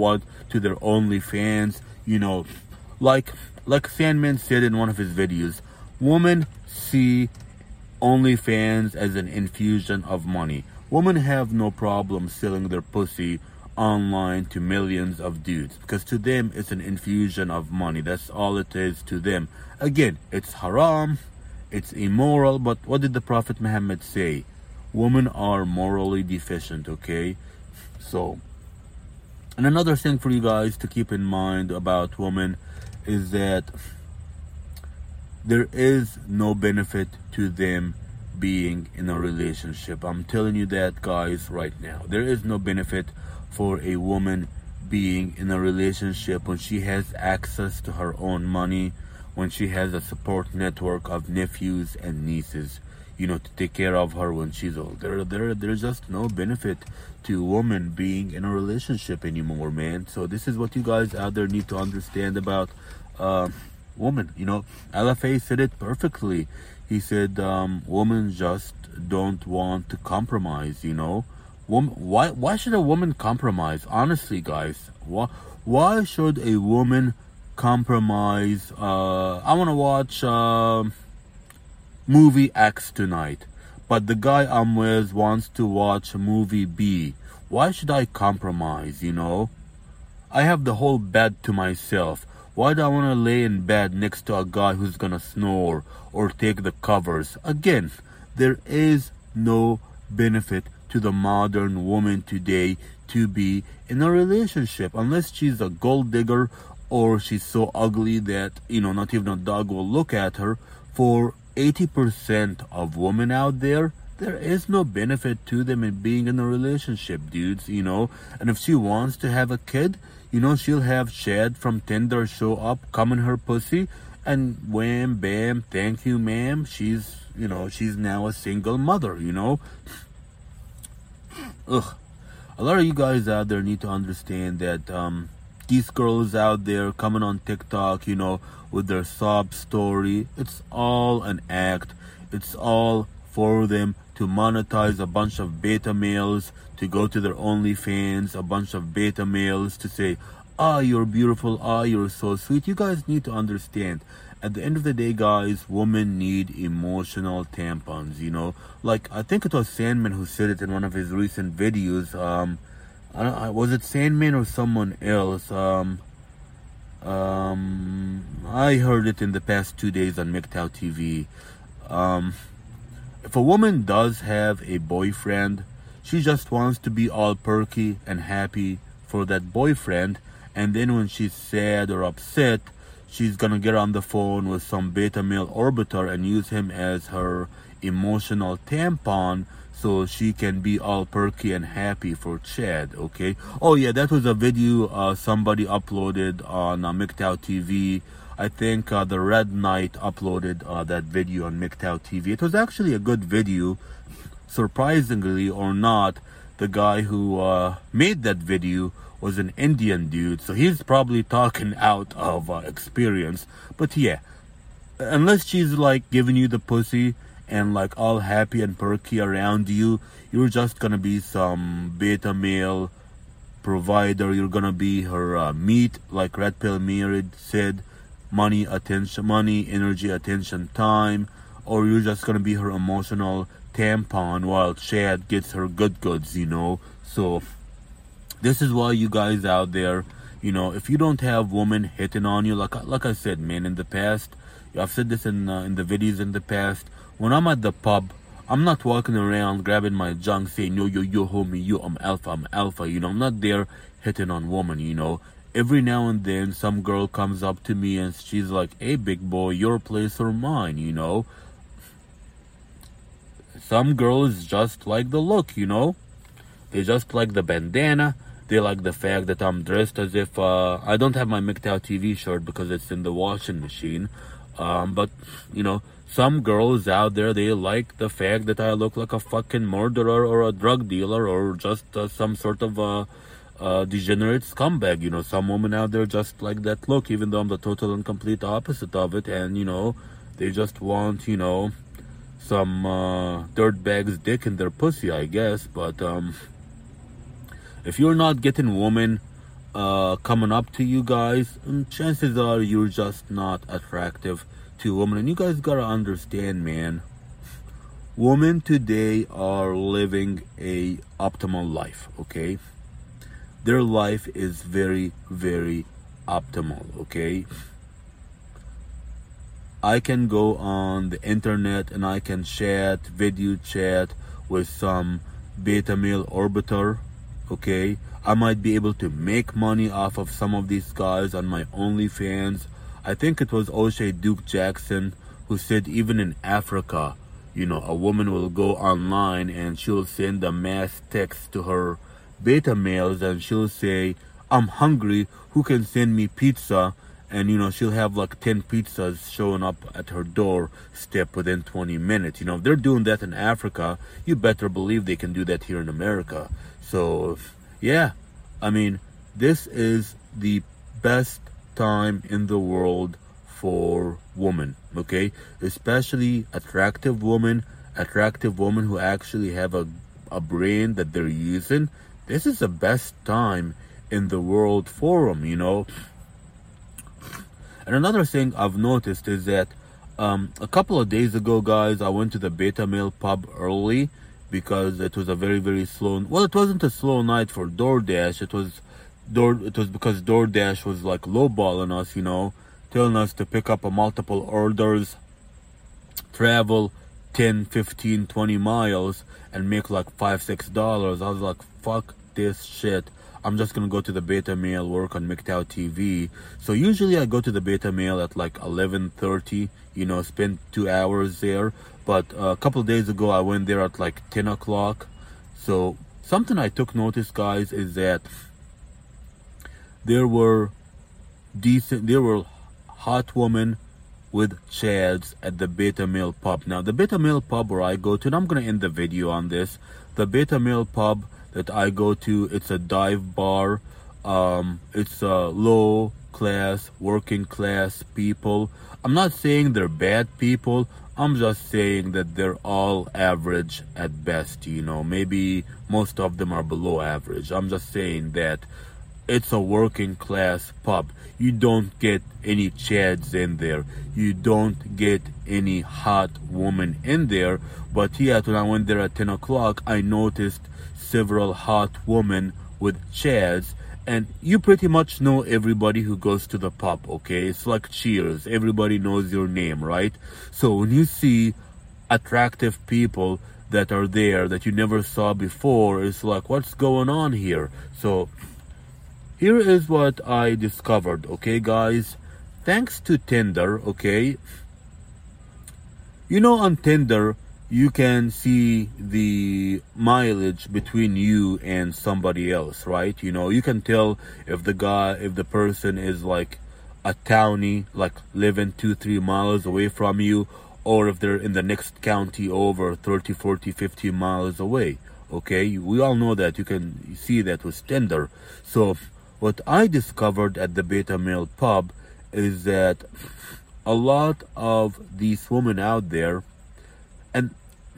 OnlyFans. Like Sandman said in one of his videos, women see OnlyFans as an infusion of money. Women have no problem selling their pussy online to millions of dudes because to them it's an infusion of money. That's all it is to them. Again, it's haram. It's immoral, but what did the Prophet Muhammad say? Women are morally deficient, okay? So, and another thing for you guys to keep in mind about women is that there is no benefit to them being in a relationship. I'm telling you that, guys, right now. There is no benefit for a woman being in a relationship when she has access to her own money, when she has a support network of nephews and nieces, to take care of her when she's old. There's just no benefit to women being in a relationship anymore, man. So this is what you guys out there need to understand about women. LFA said it perfectly. He said, women just don't want to compromise, Why should a woman compromise? Honestly, guys, why should a woman compromise? I want to watch movie X tonight, but the guy I'm with wants to watch movie B. Why should I compromise, I have the whole bed to myself. Why do I want to lay in bed next to a guy who's gonna snore or take the covers? Again, there is no benefit to the modern woman today to be in a relationship unless she's a gold digger or she's so ugly that, not even a dog will look at her. For 80% of women out there, there is no benefit to them in being in a relationship, dudes, And if she wants to have a kid, she'll have Chad from Tinder show up, come in her pussy, and wham, bam, thank you, ma'am. She's now a single mother, Ugh. A lot of you guys out there need to understand that these girls out there coming on TikTok, with their sob story, it's all an act. It's all for them to monetize a bunch of beta males, to go to their OnlyFans, a bunch of beta males to say, you're beautiful, you're so sweet. You guys need to understand, at the end of the day, guys, women need emotional tampons, Like, I think it was Sandman who said it in one of his recent videos. Was it Sandman or someone else? I heard it in the past 2 days on MGTOW TV. If a woman does have a boyfriend, she just wants to be all perky and happy for that boyfriend, and then when she's sad or upset, she's gonna get on the phone with some beta male orbiter and use him as her emotional tampon so she can be all perky and happy for Chad, okay? Oh yeah, that was a video somebody uploaded on MGTOW TV. I think the Red Knight uploaded that video on MGTOW TV. It was actually a good video. Surprisingly or not, the guy who made that video was an Indian dude, so he's probably talking out of experience. But yeah, unless she's like giving you the pussy and like all happy and perky around you, you're just gonna be some beta male provider. You're gonna be her meat, like Red Pill Mirrored said, money, attention, money, energy, attention, time, or you're just gonna be her emotional tampon while Chad gets her good goods, So this is why you guys out there, if you don't have women hitting on you, like I said, man, in the past, I've said this in the videos in the past, when I'm at the pub, I'm not walking around grabbing my junk saying, yo, homie, I'm alpha, I'm not there hitting on women, Every now and then, some girl comes up to me and she's like, hey, big boy, your place or mine, Some girls just like the look, They just like the bandana. They like the fact that I'm dressed as if, I don't have my MGTOW TV shirt because it's in the washing machine. But, some girls out there, they like the fact that I look like a fucking murderer or a drug dealer or just some sort of degenerate scumbag. Some women out there just like that look, even though I'm the total and complete opposite of it. And, they just want, some dirtbag's dick in their pussy, I guess. But if you're not getting women coming up to you guys, chances are you're just not attractive to women. And you guys gotta understand, man, women today are living a optimal life, okay? Their life is very, very optimal, okay? I can go on the internet and I can video chat with some beta male orbiter, okay? I might be able to make money off of some of these guys on my OnlyFans. I think it was O'Shea Duke Jackson who said even in Africa, a woman will go online and she'll send a mass text to her beta males and she'll say, I'm hungry, who can send me pizza? And, she'll have like 10 pizzas showing up at her doorstep within 20 minutes. If they're doing that in Africa, you better believe they can do that here in America. So, yeah, I mean, this is the best time in the world for women, okay? Especially attractive women who actually have a brain that they're using. This is the best time in the world for them, And another thing I've noticed is that a couple of days ago, guys, I went to the beta male pub early because it was a very, very slow... Well, it wasn't a slow night for DoorDash. It was because DoorDash was like lowballing us, telling us to pick up a multiple orders, travel 10, 15, 20 miles and make like $5, $6. I was like, fuck this shit. I'm just gonna go to the Beta Male, work on MGTOW TV. So usually I go to the Beta Male at like 11:30, spend 2 hours there. But a couple of days ago I went there at like 10 o'clock. So something I took notice, guys, is that there were hot women with chads at the Beta Male pub. Now the Beta Male pub where I go to, and I'm gonna end the video on this, the Beta Male pub that I go to, it's a dive bar. It's a low class, working class people. I'm not saying they're bad people. I'm just saying that they're all average at best, maybe most of them are below average. I'm just saying that it's a working class pub. You don't get any chads in there. You don't get any hot woman in there. But yet, when I went there at 10 o'clock, I noticed several hot women with chads. And you pretty much know everybody who goes to the pub, okay? It's like Cheers. Everybody knows your name, right? So when you see attractive people that are there that you never saw before, it's like, what's going on here? So here is what I discovered, okay, guys? Thanks to Tinder, okay? On Tinder, you can see the mileage between you and somebody else, right? You can tell if the person is like a townie, like living 2-3 miles away from you, or if they're in the next county over 30, 40, 50 miles away, okay? We all know that. You can see that with Tinder. So what I discovered at the Beta Male pub is that a lot of these women out there, and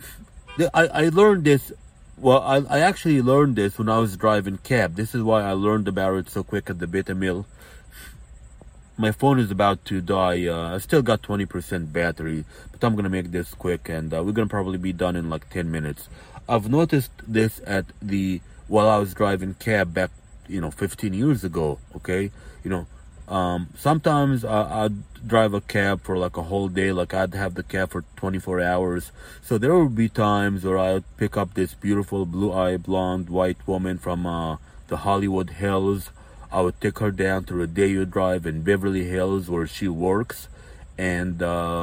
I learned this, I actually learned this when I was driving cab. This is why I learned about it so quick at the Beta Male. My phone is about to die. I still got 20% battery, but I'm going to make this quick, and we're going to probably be done in like 10 minutes. I've noticed this while I was driving cab back 15 years ago, okay? Sometimes I'd drive a cab for like a whole day, like I'd have the cab for 24 hours. So there would be times where I'd pick up this beautiful blue-eyed, blonde, white woman from the Hollywood Hills. I would take her down to Rodeo Drive in Beverly Hills where she works. And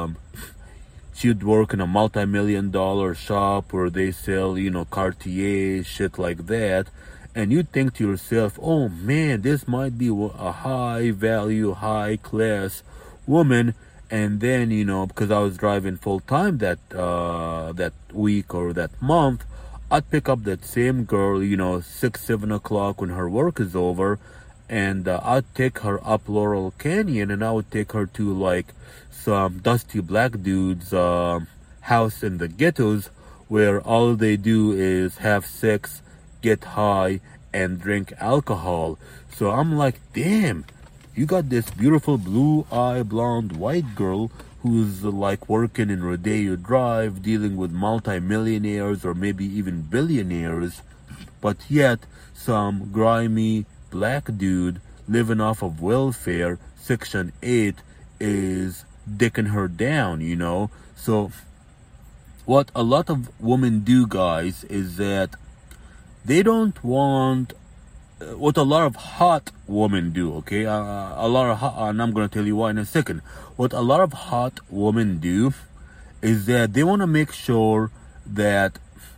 she'd work in a multi-million-dollar shop where they sell, Cartier, shit like that. And you think to yourself, oh man, this might be a high value, high class woman. And then, because I was driving full time that week or that month, I'd pick up that same girl, 6, 7 o'clock when her work is over. And I'd take her up Laurel Canyon, and I would take her to like some dusty black dude's house in the ghettos where all they do is have sex, get high, and drink alcohol. So I'm like, damn, you got this beautiful blue-eyed, blonde, white girl who's like working in Rodeo Drive, dealing with multi-millionaires or maybe even billionaires, but yet some grimy black dude living off of welfare, Section 8, is dicking her down, So what a lot of women do, guys, is that they don't want what a lot of hot women do, okay? A lot of hot, and I'm going to tell you why in a second. What a lot of hot women do is that they want to make sure that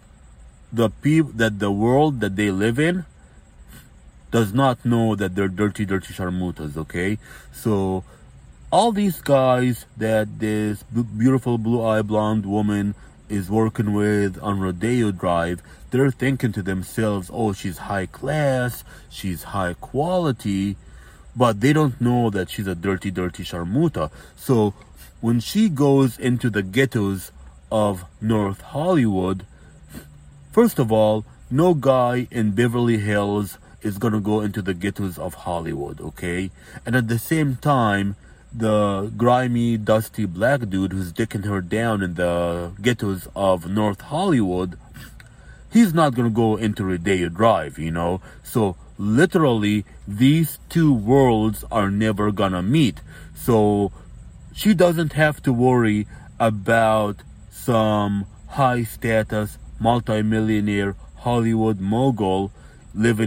the world that they live in does not know that they're dirty sharmutas, okay? So all these guys that this beautiful blue-eyed blonde woman is working with on Rodeo Drive, they're thinking to themselves, oh, she's high class, she's high quality, but they don't know that she's a dirty sharmuta. So when she goes into the ghettos of North Hollywood, first of all, no guy in Beverly Hills is gonna go into the ghettos of Hollywood, okay? And at the same time, the grimy, dusty black dude who's dicking her down in the ghettos of North Hollywood, he's not gonna go into Rodeo Drive, So literally, these two worlds are never gonna meet. So she doesn't have to worry about some high status multimillionaire Hollywood mogul living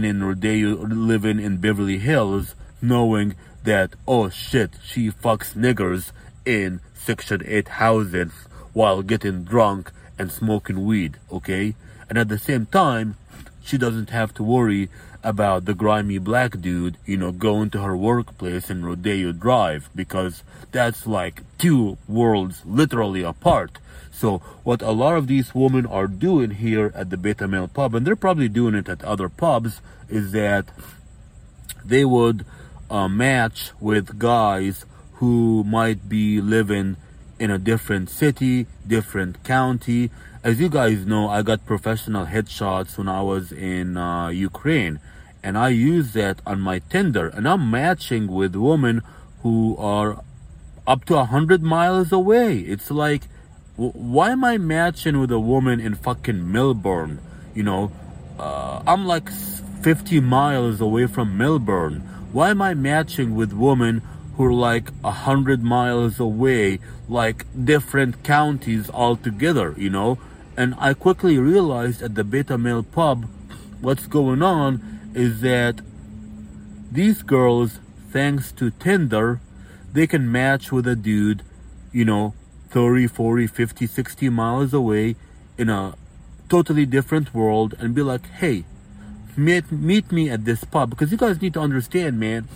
in Beverly Hills, knowing that, oh shit, she fucks niggers in Section 8 housing while getting drunk and smoking weed, okay? And at the same time, she doesn't have to worry about the grimy black dude, going to her workplace in Rodeo Drive, because that's like two worlds literally apart. So what a lot of these women are doing here at the Beta Male Pub, and they're probably doing it at other pubs, is that they would match with guys who might be living in a different city, different county. As you guys know, I got professional headshots when I was in Ukraine, and I use that on my Tinder, and I'm matching with women who are up to 100 miles away. It's like, why am I matching with a woman in fucking Melbourne? I'm like 50 miles away from Melbourne. Why am I matching with women who are like 100 miles away, like different counties altogether, And I quickly realized at the Beta Male Pub, what's going on is that these girls, thanks to Tinder, they can match with a dude, 30, 40, 50, 60 miles away in a totally different world and be like, hey, meet me at this pub. Because you guys need to understand, man,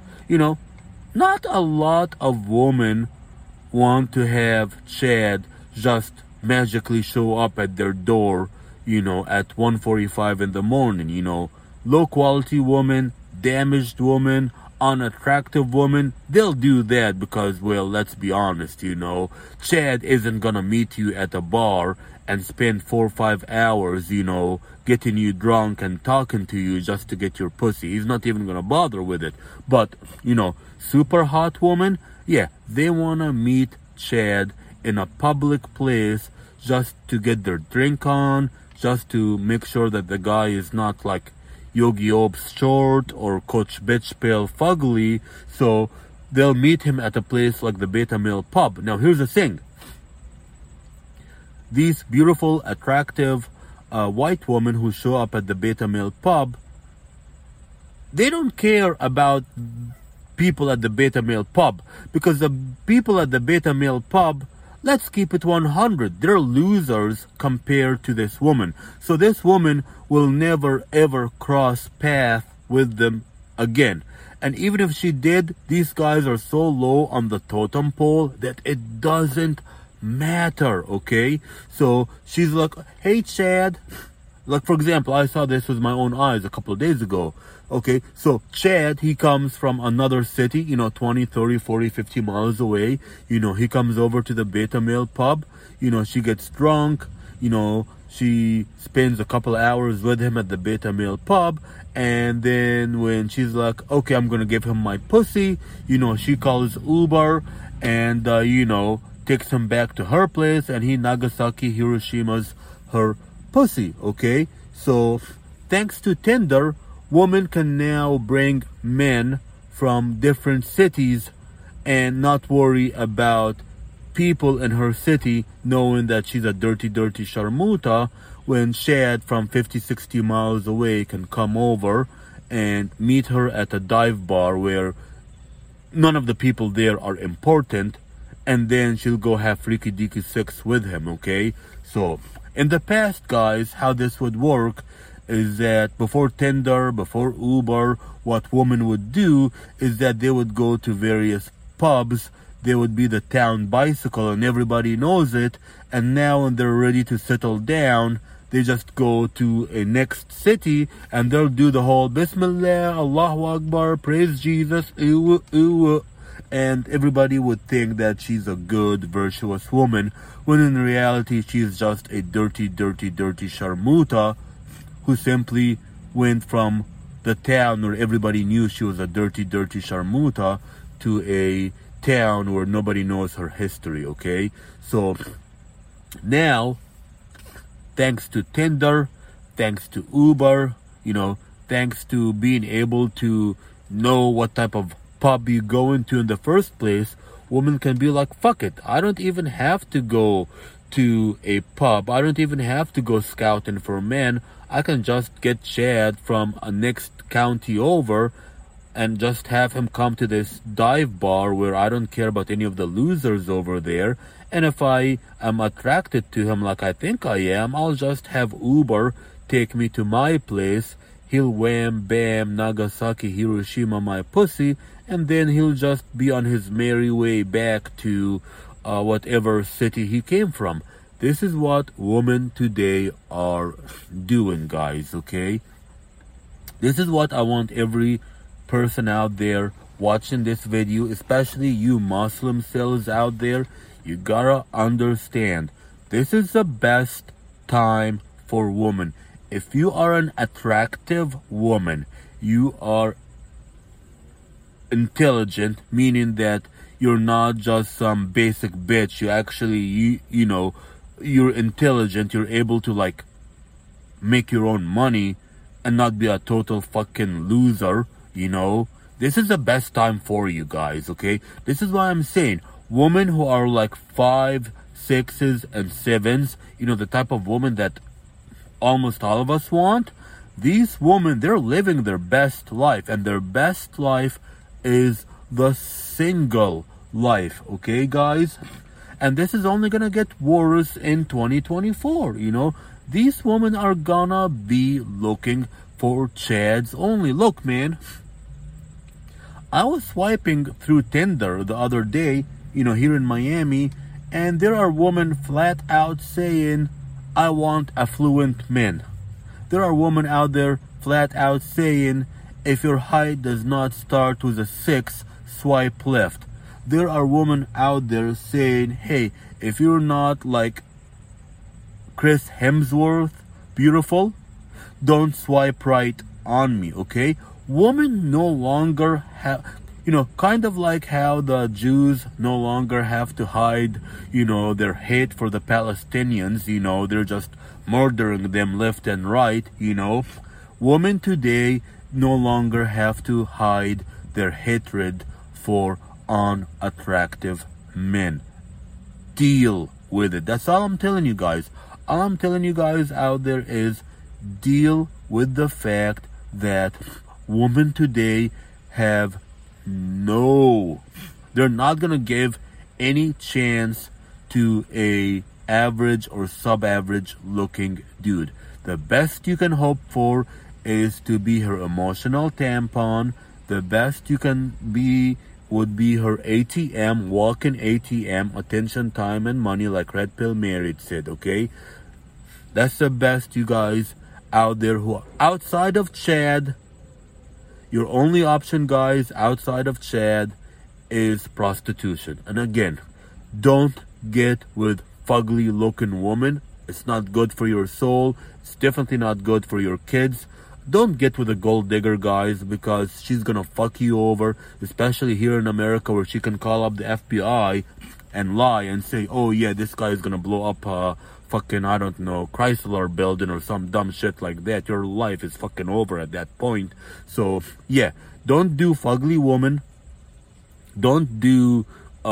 not a lot of women want to have Chad just magically show up at their door, at 1:45 in the morning, Low quality woman, damaged woman, unattractive woman, they'll do that because, well, let's be honest, Chad isn't gonna meet you at a bar and spend 4 or 5 hours, getting you drunk and talking to you just to get your pussy. He's not even gonna bother with it. But, super hot woman, yeah, they wanna meet Chad in a public place just to get their drink on, just to make sure that the guy is not like Yogi Ops short or Coach Bitch Pale Fugly. So they'll meet him at a place like the Beta Male Pub. Now here's the thing. These beautiful, attractive white women who show up at the Beta Male Pub, they don't care about people at the Beta Male Pub, because the people at the Beta Male Pub, let's keep it 100, they're losers compared to this woman. So this woman will never ever cross path with them again. And even if she did, these guys are so low on the totem pole that it doesn't matter, okay? So she's like, hey Chad, like for example, I saw this with my own eyes a couple of days ago. Okay, so Chad, he comes from another city, 20, 30, 40, 50 miles away. He comes over to the Beta Male Pub. She gets drunk. She spends a couple of hours with him at the Beta Male Pub. And then when she's like, okay, I'm going to give him my pussy, she calls Uber and, takes him back to her place. And he Nagasaki, Hiroshima's her pussy, okay? So thanks to Tinder, women can now bring men from different cities and not worry about people in her city knowing that she's a dirty, dirty sharmuta, when Chad from 50, 60 miles away can come over and meet her at a dive bar where none of the people there are important, and then she'll go have freaky deaky sex with him, okay? So in the past, guys, how this would work is that before Tinder, before Uber, what women would do is that they would go to various pubs. They would be the town bicycle and everybody knows it. And now when they're ready to settle down, they just go to a next city and they'll do the whole Bismillah, Allahu Akbar, praise Jesus, ew, ew. And everybody would think that she's a good, virtuous woman, when in reality she's just a dirty, dirty, dirty sharmuta who simply went from the town where everybody knew she was a dirty, dirty sharmuta to a town where nobody knows her history, okay? So now, thanks to Tinder, thanks to Uber, thanks to being able to know what type of pub you go into in the first place, women can be like, fuck it, I don't even have to go to a pub. I don't even have to go scouting for men. I can just get Chad from a next county over and just have him come to this dive bar where I don't care about any of the losers over there. And if I am attracted to him like I think I am, I'll just have Uber take me to my place. He'll wham, bam, Nagasaki, Hiroshima, my pussy, and then he'll just be on his merry way back to whatever city he came from. This is what women today are doing, guys, okay? This is what I want every person out there watching this video, especially you Muslim cells out there, you gotta understand. This is the best time for women. If you are an attractive woman, you are intelligent, meaning that you're not just some basic bitch. You actually, you know, you're intelligent. You're able to like make your own money and not be a total fucking loser, you know. This is the best time for you guys, okay? This is why I'm saying women who are like 5, 6s, and 7s, you know, the type of woman that almost all of us want. These women, they're living their best life, and their best life is the single life, okay, guys? And this is only gonna get worse in 2024, you know. These women are gonna be looking for Chads only. Look, man, I was swiping through Tinder the other day, you know, here in Miami, and there are women flat out saying, I want affluent men. There are women out there flat out saying, if your height does not start with a 6, swipe left. There are women out there saying, hey, if you're not like Chris Hemsworth, beautiful, don't swipe right on me, okay? Women no longer have, you know, kind of like how the Jews no longer have to hide, you know, their hate for the Palestinians, you know, they're just murdering them left and right, you know. Women today no longer have to hide their hatred for unattractive men. Deal with it. That's all I'm telling you guys. All I'm telling you guys out there is deal with the fact that women today have they're not gonna give any chance to a average or sub-average looking dude. The best you can hope for is to be her emotional tampon. The best you can be would be her ATM, walk-in ATM, attention, time, and money, like Red Pill Married said, okay? That's the best, you guys out there who are outside of Chad. Your only option, guys, outside of Chad is prostitution. And again, don't get with fugly looking woman. It's not good for your soul. It's definitely not good for your kids. Don't get with a gold digger, guys, because she's gonna fuck you over, especially here in America, where she can call up the FBI and lie and say, oh yeah, this guy is gonna blow up fucking, I don't know, Chrysler building or some dumb shit like that. Your life is fucking over at that point. So yeah, don't do fugly woman. Don't do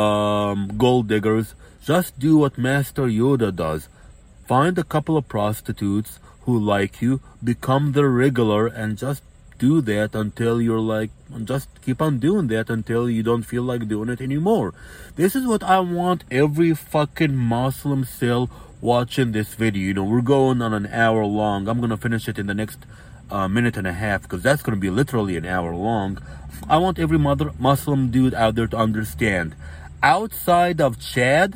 gold diggers. Just do what Master Yoda does. Find a couple of prostitutes who like you, become the regular, and just do that until you're like, just keep on doing that until you don't feel like doing it anymore. This is what I want every fucking Muslim cell watching this video. You know, we're going on an hour long. I'm gonna finish it in the next minute and a half, because that's gonna be literally an hour long. I want every Muslim dude out there to understand, outside of Chad,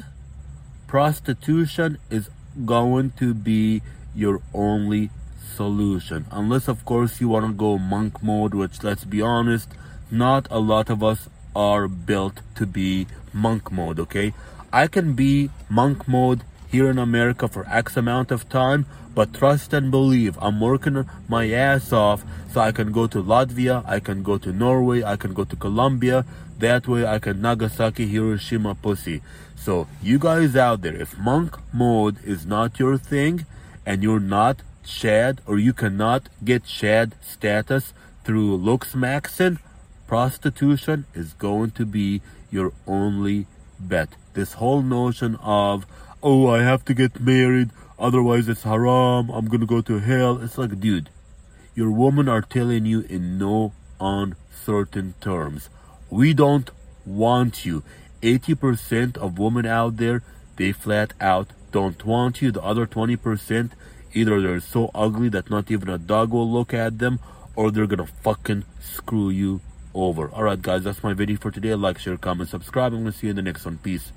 prostitution is going to be your only solution, unless of course you want to go monk mode, which, let's be honest, not a lot of us are built to be monk mode, okay? I can be monk mode here in America for X amount of time, but trust and believe, I'm working my ass off so I can go to Latvia, I can go to Norway, I can go to Colombia. That way I can Nagasaki, Hiroshima pussy. So you guys out there, if monk mode is not your thing, and you're not Chad, or you cannot get Chad status through looks maxing, prostitution is going to be your only bet. This whole notion of oh, I have to get married, otherwise it's haram, I'm gonna go to hell. It's like, dude, your women are telling you in no uncertain terms, we don't want you. 80% of women out there, they flat out don't want you. The other 20%, either they're so ugly that not even a dog will look at them, or they're gonna fucking screw you over. Alright guys, that's my video for today. Like, share, comment, subscribe. I'm gonna see you in the next one. Peace.